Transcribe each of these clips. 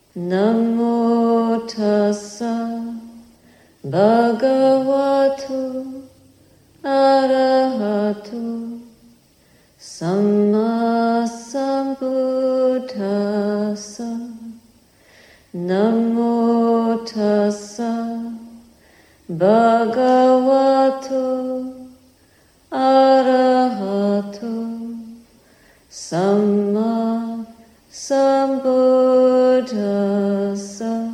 Namo tassa bhagavato arahato samma sambuddhassa. Namo tassa bhagavato arahato samma sambuddhassa.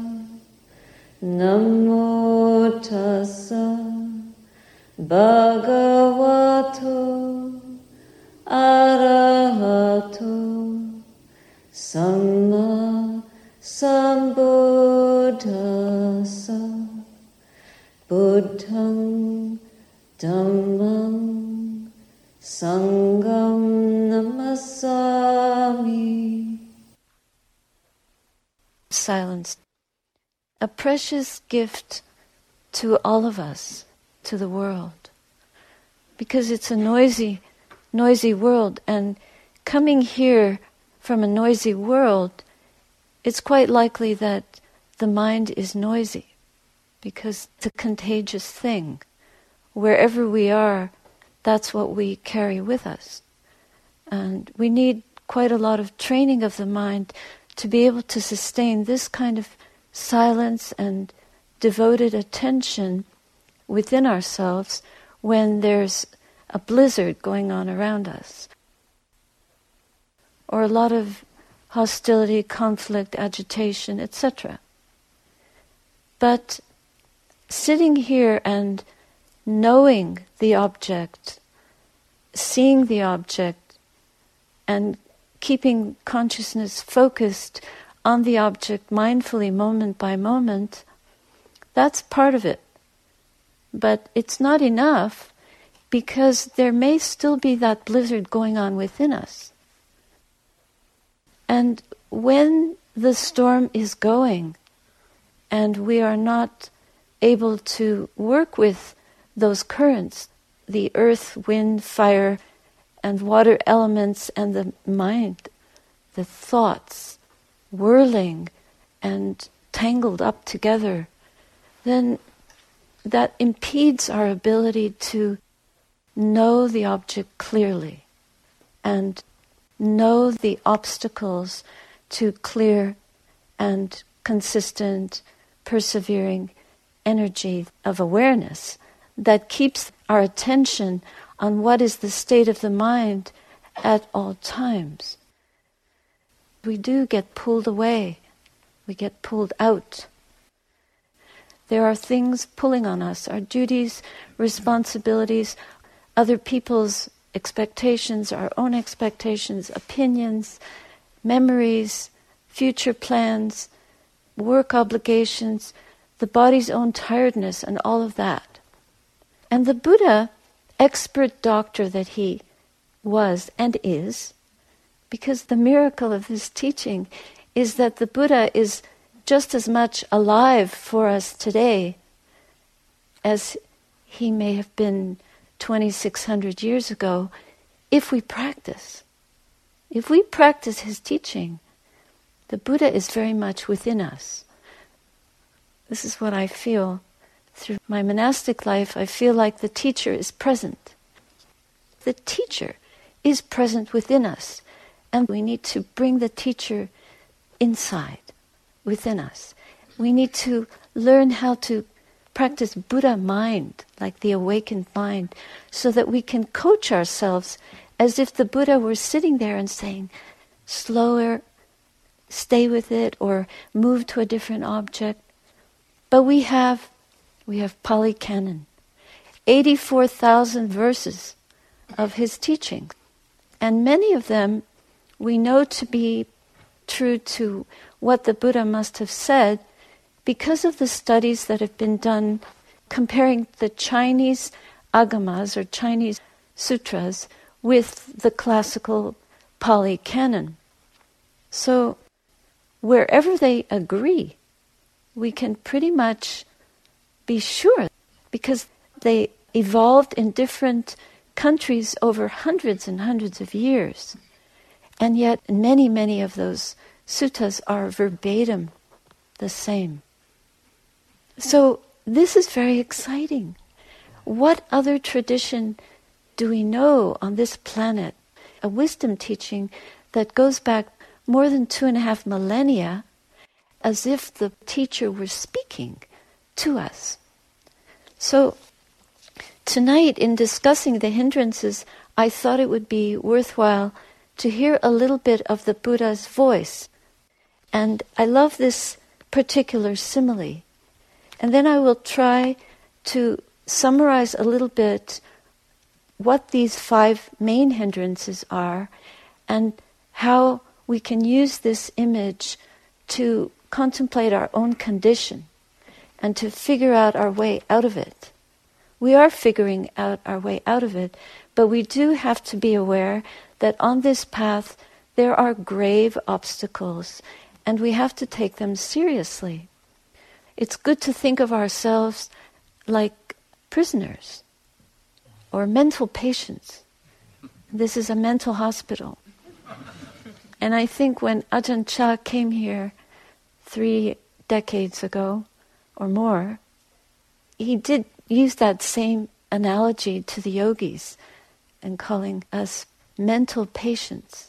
Namo tassa bhagavato arahato samma sambuddhassa. Buddhang dhammang sangham namasami. Silence. A precious gift to all of us, to the world. Because it's a noisy world, and coming here from a noisy world, it's quite likely that the mind is noisy, because it's a contagious thing. Wherever we are, that's what we carry with us. And we need quite a lot of training of the mind to be able to sustain this kind of silence and devoted attention within ourselves when there's a blizzard going on around us, or a lot of hostility, conflict, agitation, etc. But sitting here and knowing the object, seeing the object, and keeping consciousness focused on the object mindfully moment by moment, that's part of it. But it's not enough, because there may still be that blizzard going on within us. And when the storm is going and we are not able to work with those currents, the earth, wind, fire, and water elements, and the mind, the thoughts whirling and tangled up together, then that impedes our ability to know the object clearly and know the obstacles to clear and consistent, persevering energy of awareness that keeps our attention on what is the state of the mind at all times. We do get pulled away. We get pulled out. There are things pulling on us, our duties, responsibilities, other people's expectations, our own expectations, opinions, memories, future plans, work obligations, the body's own tiredness, and all of that. And the Buddha, expert doctor that he was and is, because the miracle of his teaching is that the Buddha is just as much alive for us today as he may have been 2,600 years ago, if we practice. If we practice his teaching, the Buddha is very much within us. This is what I feel. Through my monastic life, I feel like the teacher is present. The teacher is present within us, and we need to bring the teacher inside, within us. We need to learn how to practice Buddha mind, like the awakened mind, so that we can coach ourselves as if the Buddha were sitting there and saying, slower, stay with it, or move to a different object. But we have Pali Canon, 84,000 verses of his teachings, and many of them we know to be true to what the Buddha must have said, because of the studies that have been done comparing the Chinese agamas or Chinese sutras with the classical Pali Canon. So wherever they agree, we can pretty much be sure, because they evolved in different countries over hundreds and hundreds of years. And yet many, many of those suttas are verbatim the same. So this is very exciting. What other tradition do we know on this planet? A wisdom teaching that goes back more than 2.5 millennia, as if the teacher were speaking to us. So tonight, in discussing the hindrances, I thought it would be worthwhile to hear a little bit of the Buddha's voice. And I love this particular simile. And then I will try to summarize a little bit what these 5 main hindrances are and how we can use this image to contemplate our own condition and to figure out our way out of it. We are figuring out our way out of it, but we do have to be aware that on this path there are grave obstacles and we have to take them seriously. It's good to think of ourselves like prisoners or mental patients. This is a mental hospital. And I think when Ajahn Chah came here 3 decades ago or more, he did use that same analogy to the yogis and calling us mental patients.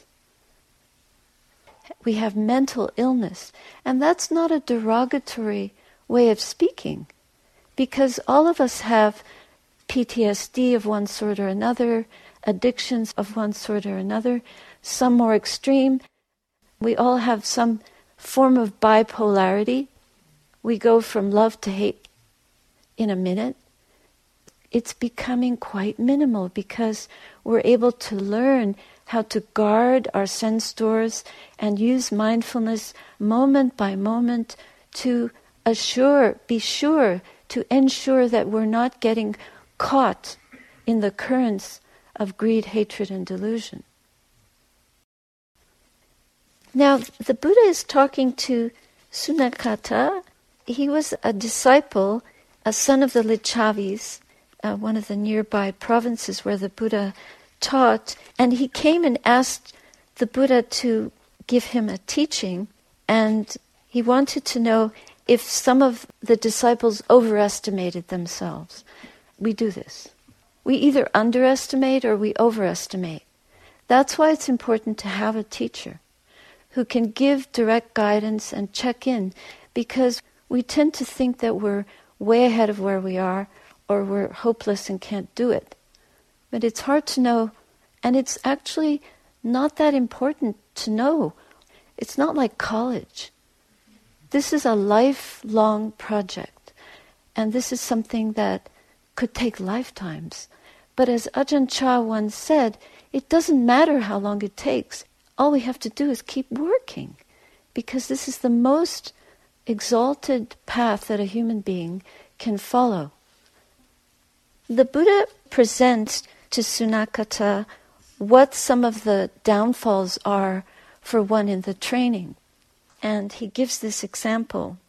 We have mental illness, and that's not a derogatory way of speaking, because all of us have PTSD of one sort or another, addictions of one sort or another, some more extreme. We all have some form of bipolarity. We go from love to hate in a minute. It's becoming quite minimal because we're able to learn how to guard our sense doors and use mindfulness moment by moment to be sure to ensure that we're not getting caught in the currents of greed, hatred, and delusion. Now, the Buddha is talking to Sunakata. He was a disciple, a son of the Lichavis, one of the nearby provinces where the Buddha taught, and he came and asked the Buddha to give him a teaching, and he wanted to know if some of the disciples overestimated themselves. We do this. We either underestimate or we overestimate. That's why it's important to have a teacher who can give direct guidance and check in, because we tend to think that we're way ahead of where we are or we're hopeless and can't do it. But it's hard to know, and it's actually not that important to know. It's not like college. This is a lifelong project, and this is something that could take lifetimes. But as Ajahn Chah once said, it doesn't matter how long it takes. All we have to do is keep working, because this is the most exalted path that a human being can follow. The Buddha presents to Sunakata what some of the downfalls are for one in the training. And he gives this example.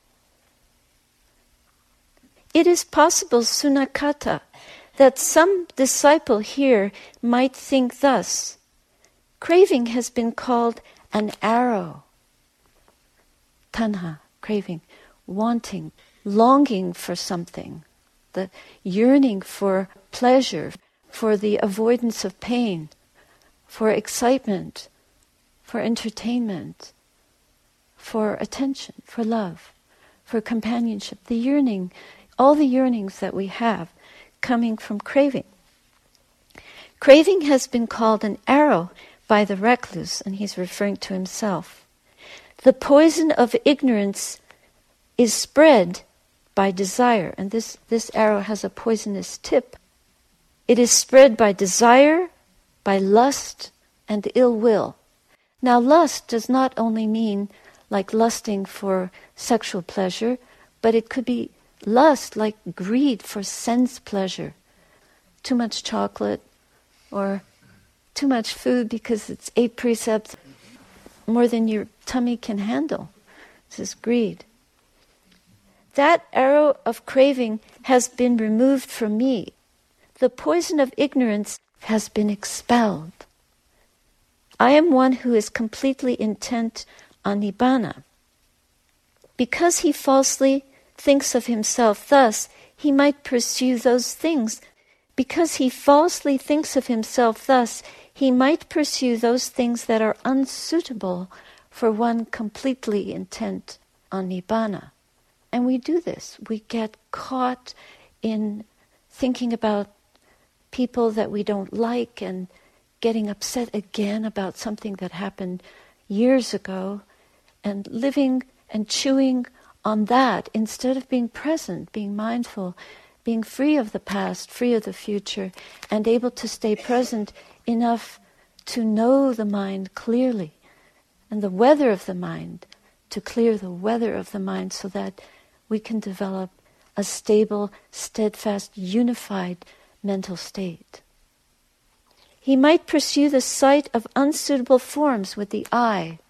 It is possible, Sunakata, that some disciple here might think thus: craving has been called an arrow. Tanha, craving, wanting, longing for something, the yearning for pleasure, for the avoidance of pain, for excitement, for entertainment, for attention, for love, for companionship, the yearning, all the yearnings that we have coming from craving. Craving has been called an arrow by the recluse, and he's referring to himself. The poison of ignorance is spread by desire, and this arrow has a poisonous tip. It is spread by desire, by lust, and ill will. Now, lust does not only mean like lusting for sexual pleasure, but it could be lust like greed for sense pleasure. Too much chocolate, or too much food because it's 8 precepts, more than your tummy can handle. This is greed. That arrow of craving has been removed from me. The poison of ignorance has been expelled. I am one who is completely intent on Nibbana. Because he falsely thinks of himself thus, he might pursue those things. Because he falsely thinks of himself thus, he might pursue those things that are unsuitable for one completely intent on Nibbana. And we do this. We get caught in thinking about people that we don't like and getting upset again about something that happened years ago and living and chewing on that instead of being present, being mindful, being free of the past, free of the future, and able to stay present enough to know the mind clearly and the weather of the mind, to clear the weather of the mind so that we can develop a stable, steadfast, unified mental state. He might pursue the sight of unsuitable forms with the eye.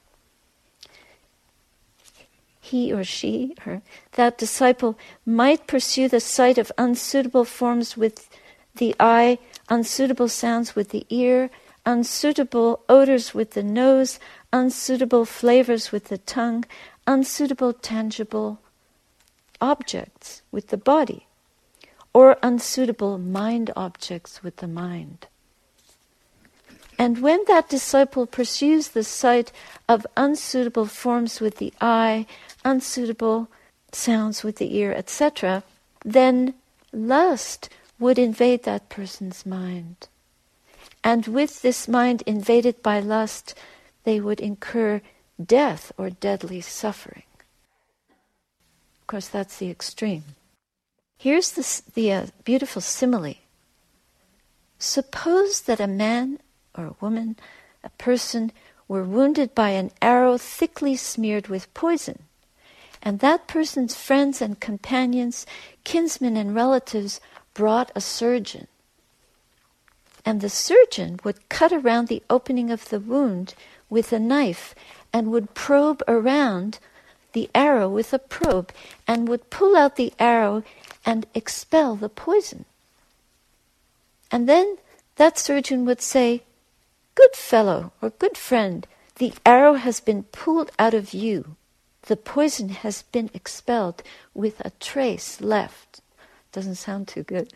He or she, or that disciple, might pursue the sight of unsuitable forms with the eye, unsuitable sounds with the ear, unsuitable odors with the nose, unsuitable flavors with the tongue, unsuitable tangible objects with the body, or unsuitable mind objects with the mind. And when that disciple pursues the sight of unsuitable forms with the eye, unsuitable sounds with the ear, etc., then lust would invade that person's mind. And with this mind invaded by lust, they would incur death or deadly suffering. Of course, that's the extreme. Here's the beautiful simile. Suppose that a man or a woman, a person, were wounded by an arrow thickly smeared with poison, and that person's friends and companions, kinsmen and relatives brought a surgeon. And the surgeon would cut around the opening of the wound with a knife and would probe around the arrow with a probe and would pull out the arrow and expel the poison. And then that surgeon would say, "Good fellow or good friend, the arrow has been pulled out of you. The poison has been expelled with a trace left." Doesn't sound too good.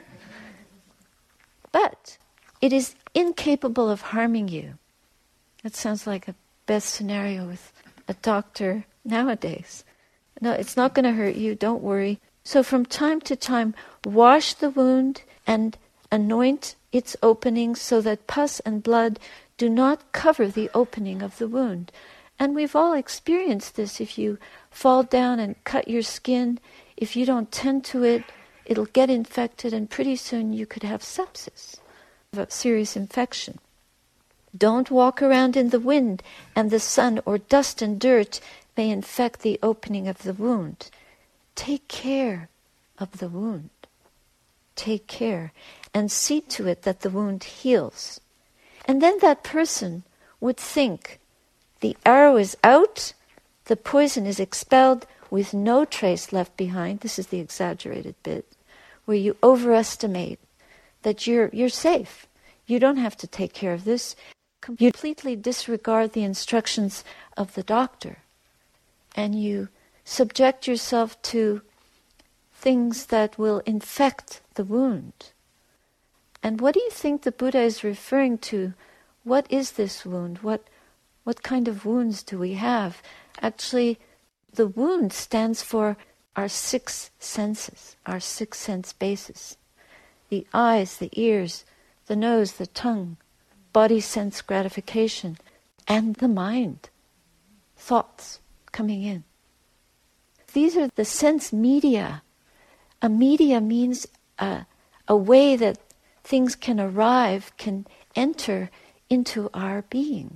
But it is incapable of harming you. That sounds like a best scenario with a doctor nowadays. No, it's not going to hurt you, don't worry. So from time to time, wash the wound and anoint its opening so that pus and blood do not cover the opening of the wound. And we've all experienced this. If you fall down and cut your skin, if you don't tend to it, it'll get infected and pretty soon you could have sepsis, a serious infection. Don't walk around in the wind and the sun, or dust and dirt may infect the opening of the wound. Take care of the wound. Take care and see to it that the wound heals. And then that person would think, the arrow is out, the poison is expelled with no trace left behind. This is the exaggerated bit, where you overestimate that you're safe. You don't have to take care of this. You completely disregard the instructions of the doctor, and you subject yourself to things that will infect the wound. And what do you think the Buddha is referring to? What is this wound? What kind of wounds do we have? Actually, the wound stands for our 6 senses, our 6 sense bases. The eyes, the ears, the nose, the tongue, body sense gratification, and the mind, thoughts coming in. These are the sense media. A media means a way that things can arrive, can enter into our being.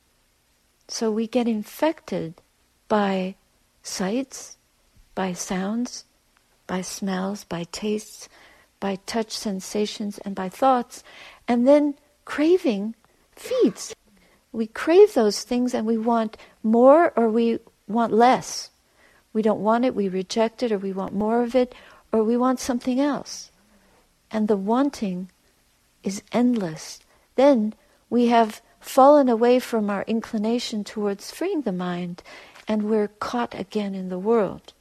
So we get infected by sights, by sounds, by smells, by tastes, by touch sensations, and by thoughts, and then craving feeds. We crave those things and we want more or we want less. We don't want it, we reject it, or we want more of it, or we want something else. And the wanting is endless. Then we have fallen away from our inclination towards freeing the mind, and we're caught again in the world.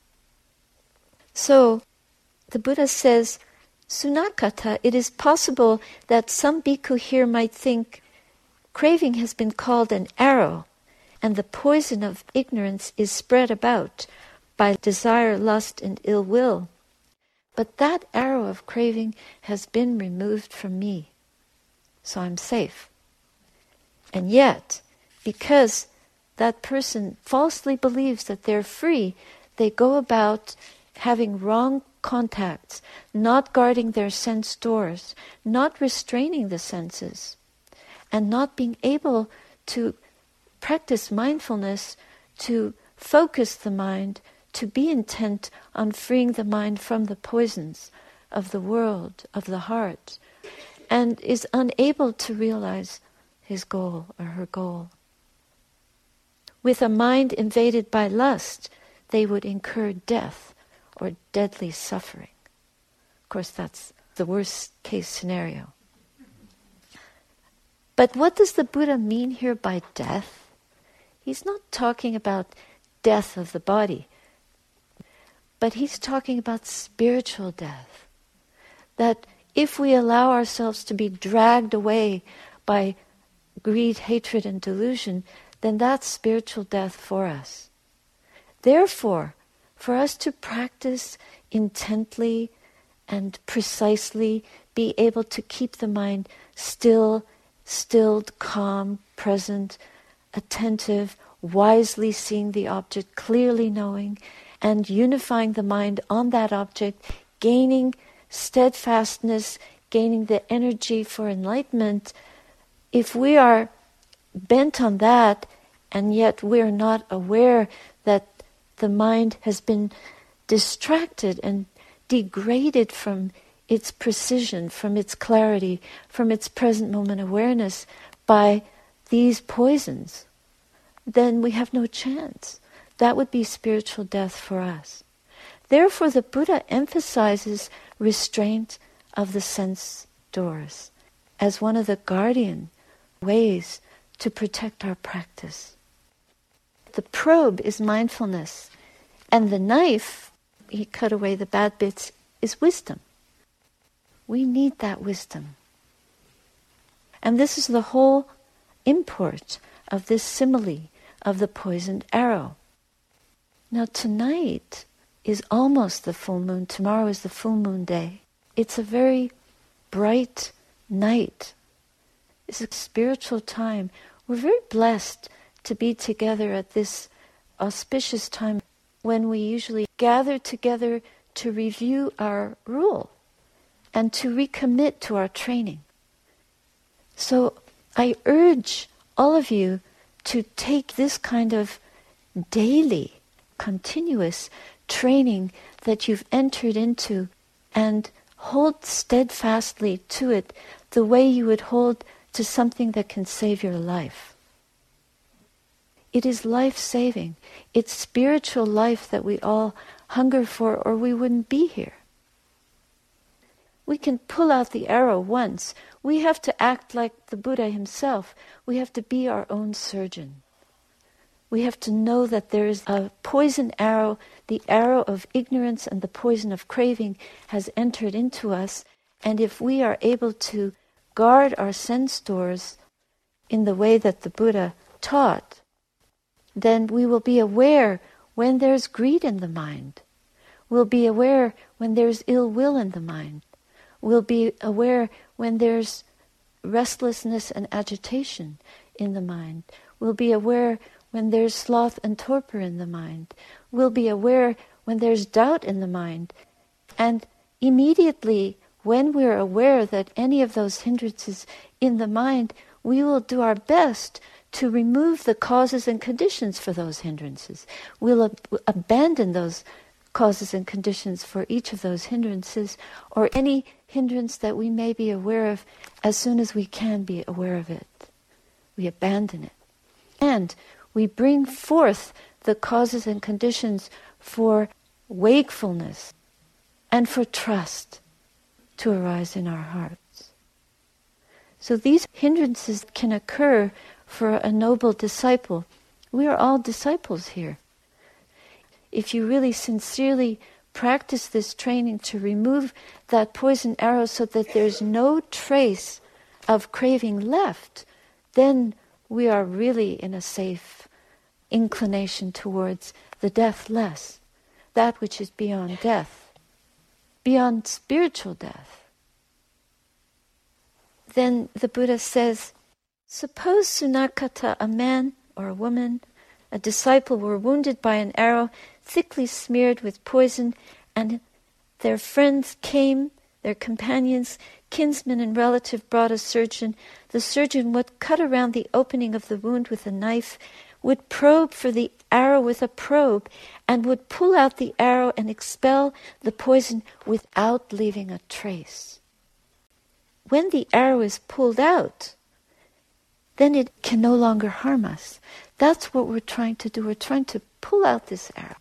So, the Buddha says, Sunakata, it is possible that some bhikkhu here might think craving has been called an arrow, and the poison of ignorance is spread about by desire, lust, and ill will. But that arrow of craving has been removed from me, so I'm safe. And yet, because that person falsely believes that they're free, they go about having wrong contacts, not guarding their sense doors, not restraining the senses, and not being able to practice mindfulness, to focus the mind, to be intent on freeing the mind from the poisons of the world, of the heart, and is unable to realize his goal or her goal. With a mind invaded by lust, they would incur death or deadly suffering. Of course, that's the worst case scenario. But what does the Buddha mean here by death? He's not talking about death of the body, but he's talking about spiritual death. That if we allow ourselves to be dragged away by greed, hatred, and delusion, then that's spiritual death for us. Therefore, for us to practice intently and precisely, be able to keep the mind stilled, calm, present, attentive, wisely seeing the object, clearly knowing, and unifying the mind on that object, gaining steadfastness, gaining the energy for enlightenment. If we are bent on that, and yet we are not aware that the mind has been distracted and degraded from its precision, from its clarity, from its present moment awareness by these poisons, then we have no chance. That would be spiritual death for us. Therefore, the Buddha emphasizes restraint of the sense doors as one of the guardian ways to protect our practice. The probe is mindfulness, and the knife, he cut away the bad bits, is wisdom. We need that wisdom. And this is the whole import of this simile of the poisoned arrow. Now tonight is almost the full moon. Tomorrow is the full moon day. It's a very bright night. It's a spiritual time. We're very blessed to be together at this auspicious time when we usually gather together to review our rule and to recommit to our training. So I urge all of you to take this kind of daily, continuous training that you've entered into and hold steadfastly to it the way you would hold to something that can save your life. It is life-saving. It's spiritual life that we all hunger for, or we wouldn't be here. We can pull out the arrow once. We have to act like the Buddha himself. We have to be our own surgeon. We have to know that there is a poison arrow, the arrow of ignorance and the poison of craving has entered into us. And if we are able to guard our sense doors in the way that the Buddha taught, then we will be aware when there's greed in the mind. We'll be aware when there's ill will in the mind. We'll be aware when there's restlessness and agitation in the mind. We'll be aware when there's sloth and torpor in the mind. We'll be aware when there's doubt in the mind. And immediately when we're aware that any of those hindrances in the mind, we will do our best to remove the causes and conditions for those hindrances. We'll abandon those causes and conditions for each of those hindrances, or any hindrance that we may be aware of, as soon as we can be aware of it. We abandon it. And we bring forth the causes and conditions for wakefulness and for trust to arise in our hearts. So these hindrances can occur for a noble disciple. We are all disciples here. If you really sincerely practice this training to remove that poison arrow so that there's no trace of craving left, then we are really in a safe inclination towards the deathless, that which is beyond death, beyond spiritual death. Then the Buddha says, suppose Sunakata, a man or a woman, a disciple, were wounded by an arrow thickly smeared with poison, and their friends came, their companions, kinsmen and relative brought a surgeon. The surgeon would cut around the opening of the wound with a knife, would probe for the arrow with a probe, and would pull out the arrow and expel the poison without leaving a trace. When the arrow is pulled out, then it can no longer harm us. That's what we're trying to do. We're trying to pull out this arrow.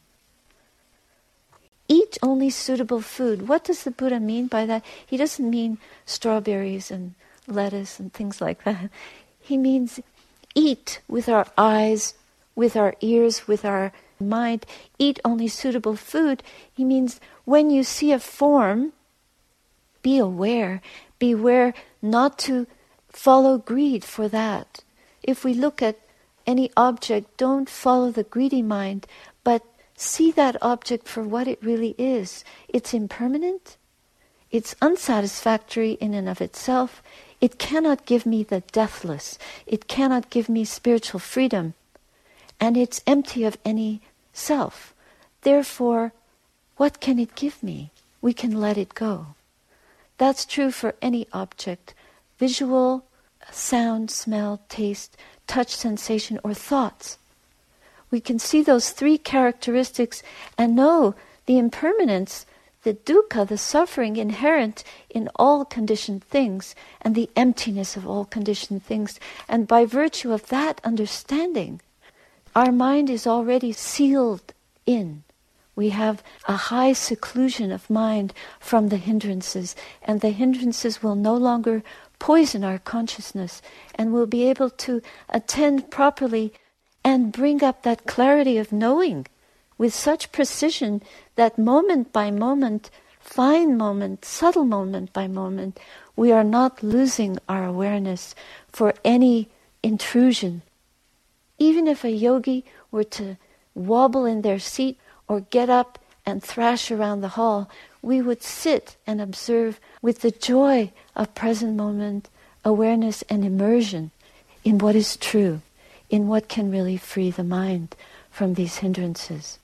Eat only suitable food. What does the Buddha mean by that? He doesn't mean strawberries and lettuce and things like that. He means eat with our eyes, with our ears, with our mind. Eat only suitable food. He means when you see a form, be aware. Beware not to follow greed for that. If we look at any object, don't follow the greedy mind, but see that object for what it really is. It's impermanent. It's unsatisfactory in and of itself. It cannot give me the deathless. It cannot give me spiritual freedom. And it's empty of any self. Therefore, what can it give me? We can let it go. That's true for any object. Visual, sound, smell, taste, touch, sensation, or thoughts. We can see those three characteristics and know the impermanence, the dukkha, the suffering inherent in all conditioned things, and the emptiness of all conditioned things. And by virtue of that understanding, our mind is already sealed in. We have a high seclusion of mind from the hindrances, and the hindrances will no longer poison our consciousness, and we'll be able to attend properly and bring up that clarity of knowing with such precision that moment by moment, fine moment, subtle moment by moment, we are not losing our awareness for any intrusion. Even if a yogi were to wobble in their seat or get up and thrash around the hall, we would sit and observe with the joy of present moment awareness and immersion in what is true, in what can really free the mind from these hindrances.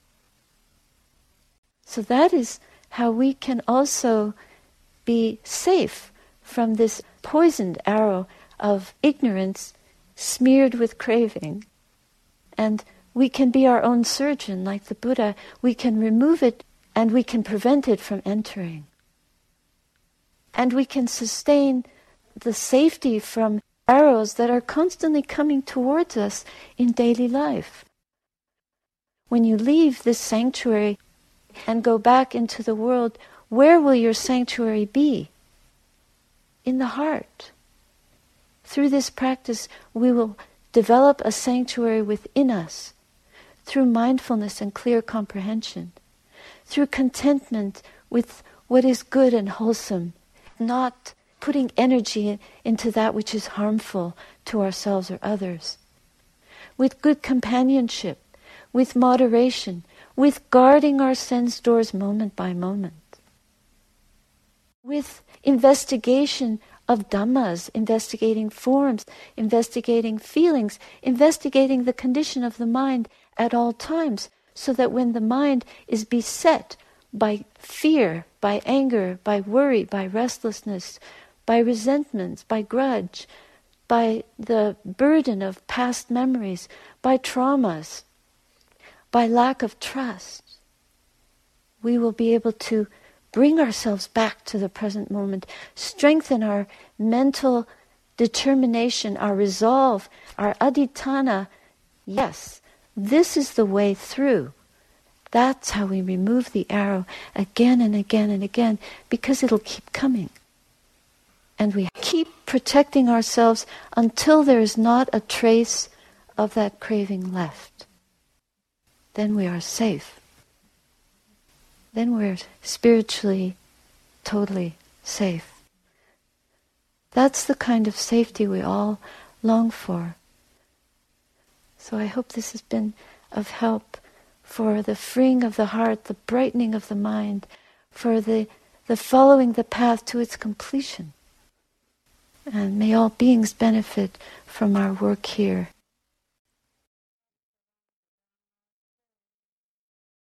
So that is how we can also be safe from this poisoned arrow of ignorance smeared with craving. And we can be our own surgeon, like the Buddha. We can remove it and we can prevent it from entering. And we can sustain the safety from arrows that are constantly coming towards us in daily life. When you leave this sanctuary and go back into the world, where will your sanctuary be? In the heart. Through this practice, we will develop a sanctuary within us through mindfulness and clear comprehension, through contentment with what is good and wholesome, not putting energy into that which is harmful to ourselves or others, with good companionship, with moderation, with guarding our sense doors moment by moment, with investigation of dhammas, investigating forms, investigating feelings, investigating the condition of the mind at all times, so that when the mind is beset by fear, by anger, by worry, by restlessness, by resentments, by grudge, by the burden of past memories, by traumas, by lack of trust, we will be able to bring ourselves back to the present moment, strengthen our mental determination, our resolve, our adhitthana. Yes, this is the way through. That's how we remove the arrow again and again and again, because it'll keep coming. And we keep protecting ourselves until there is not a trace of that craving left. Then we are safe. Then we're spiritually totally safe. That's the kind of safety we all long for. So I hope this has been of help for the freeing of the heart, the brightening of the mind, for the following the path to its completion. And may all beings benefit from our work here.